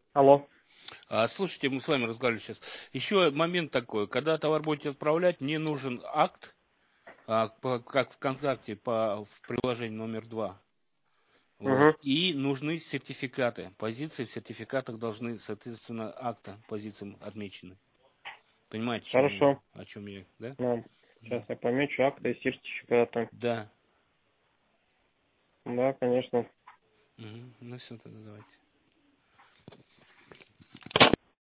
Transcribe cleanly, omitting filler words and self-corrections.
Алло. Слушайте, мы с вами разговаривали сейчас. Еще момент такой. Когда товар будете отправлять, мне нужен акт, как ВКонтакте в приложении номер 2. Вот. Угу. И нужны сертификаты. Позиции в сертификатах должны, соответственно, акта позициям отмечены. Понимаете, Хорошо. о чем я, да? Да. Сейчас Да. я помечу акты и сертификаты. Да. Да, конечно. Угу. Ну все, тогда давайте.